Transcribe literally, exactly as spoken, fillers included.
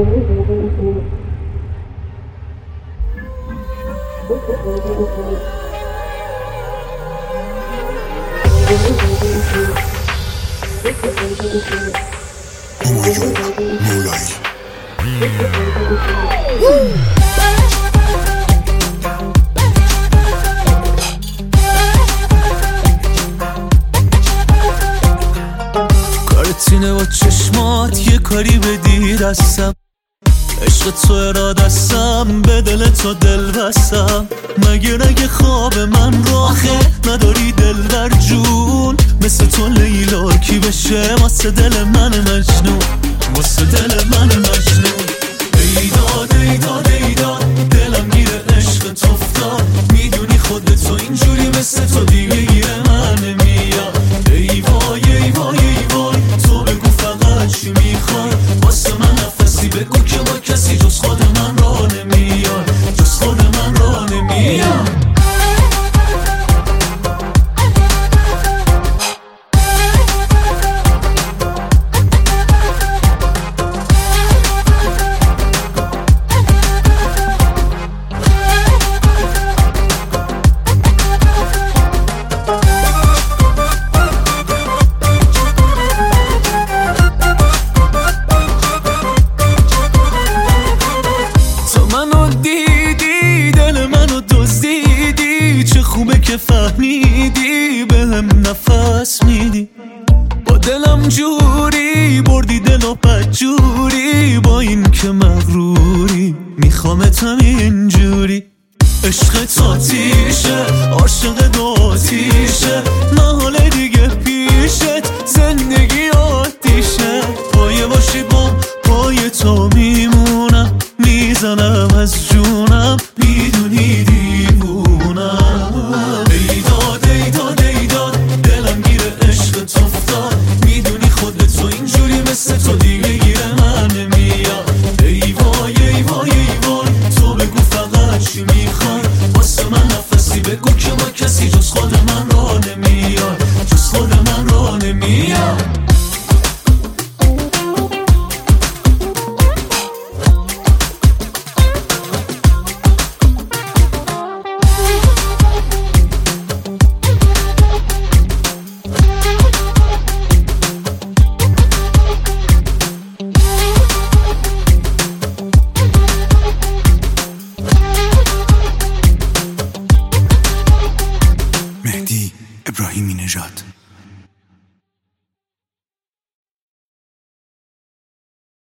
همایون مولایی کارتینه با چشمات یه کاری بدی دستم، عشق تو ارادستم، به دل تو دل بستم. مگه رگ خواب من راخه نداری دلبر جون، مثل تو لیلا کی بشه واسه دل من مجنون، واسه دل من مجنون. ایداد ایداد ایداد دلم گیره عشق تو افتاد، میدونی خودت تو اینجوری مثل تو دیگه گیره من نمیاد. ای وای ای وای ای وای تو بگو فقط چی میخوای، واسه من نفسی بگو که با کسی جز خود من را نمیاد، جز خود من را نمیاد. خوبه که فهمیدی بهم نفس میدی، با دلم جوری بردی دل و بدجوری، با این که مغروری میخوامتم اینجوری. عشق تاتیشه عاشق دوتیشه، محاله دیگه پیشت زندگی آتیشه. پایه باشی با پای تو میمونم، میزنم از جون